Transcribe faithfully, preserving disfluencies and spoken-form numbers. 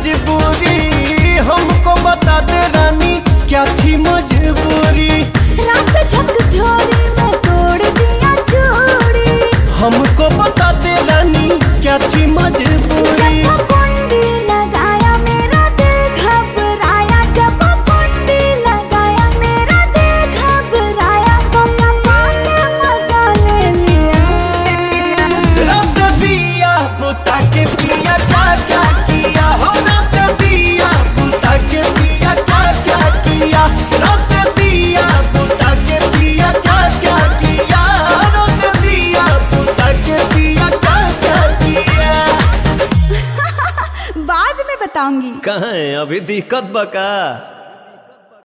मजबूरी, हमको बता दे रानी क्या थी मजबूरी। रात झकझोरी में तोड़ दिया चूड़ी, हमको बता दे रानी क्या थी मजबूरी। जब कुंडी लगाया मेरा दिल घबराया, जब कुंडी लगाया मेरा दिल घबराया, मम्मा ने मजा ले लिया। रात दिया बुता के पिया क्या क्या किया हो, रात दिया बुता के पिया क्या क्या किया, रात दिया बुता के पिया क्या क्या किया, रात दिया बुता के पिया क्या क्या किया। बाद में बताऊंगी। कहाँ है अभी दिक्कत बका।